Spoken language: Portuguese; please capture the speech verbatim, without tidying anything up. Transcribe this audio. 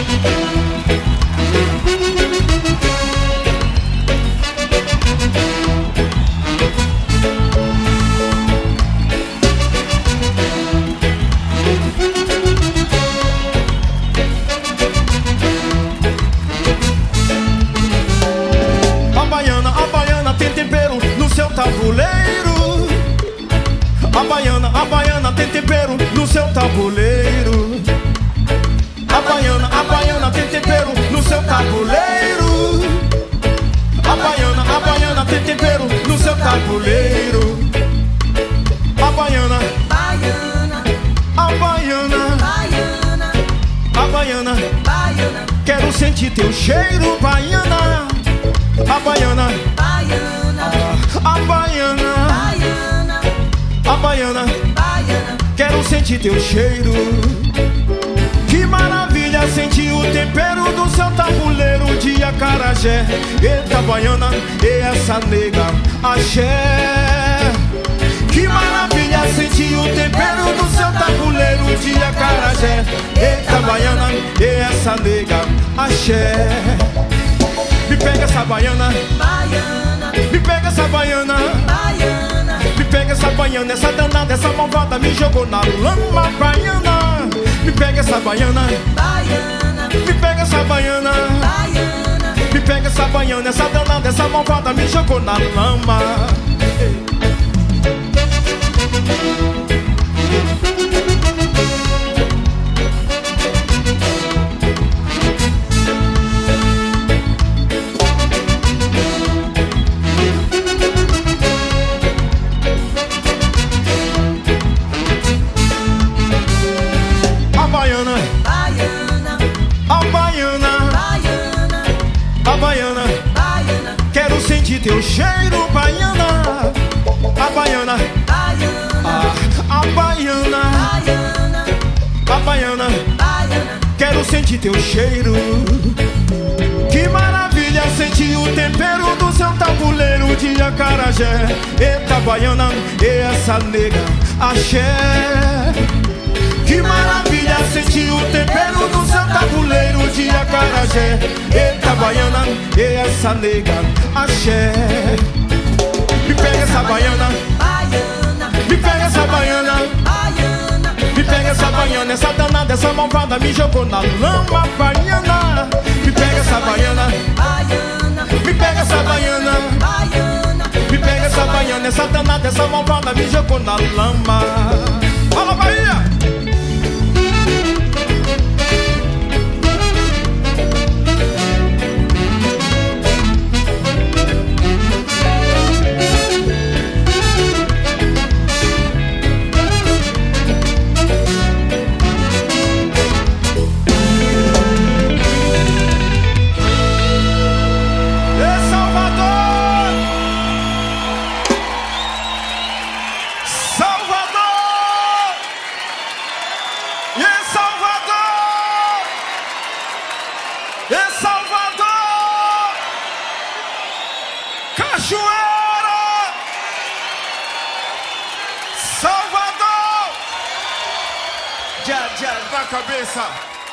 Tabuleiro, a baiana, a baiana tem tempero no seu tabuleiro. A baiana, a baiana tem tempero no seu tabuleiro. A baiana, a baiana tem tempero no seu tabuleiro. A baiana, Baiana, a baiana, baiana, a baiana, baiana, quero sentir teu cheiro, baiana. A baiana, baiana, a baiana, baiana, a baiana, baiana, quero sentir teu cheiro. Que maravilha sentir o tempero do seu tabuleiro de acarajé. Eita baiana, e essa nega, axé. Que maravilha sentir o tempero do seu tabuleiro de acarajé. Eita baiana, e essa nega, axé. Me pega essa baiana, baiana, me pega essa baiana, baiana, me pega essa baiana, essa danada, essa malvada me jogou na lama, baiana. Me pega essa baiana, baiana, me pega essa baiana, baiana, me pega essa baiana, essa danada, essa malvada me jogou na lama. baiana, a baiana, baiana, a baiana, baiana, quero sentir teu cheiro, baiana. A baiana, baiana, a, a baiana, baiana, a baiana, baiana, quero sentir teu cheiro. Que maravilha sentir o tempero do seu tabuleiro de acarajé. Eita baiana, e essa nega, axé. Que maravilha sentir o tempero do seu tabuleiro de acarajé. Eita baiana, e essa nega, axé. Me pega essa baiana, baiana, me pega essa baiana, baiana, me pega essa baiana, essa danada, essa malvada me jogou na lama, baiana. Me pega essa baiana, baiana, me pega essa baiana, baiana, me pega essa baiana, essa danada, essa malvada me jogou na lama. Fala Bahia! Em Salvador, Cachoeira, Salvador, já, já, na cabeça.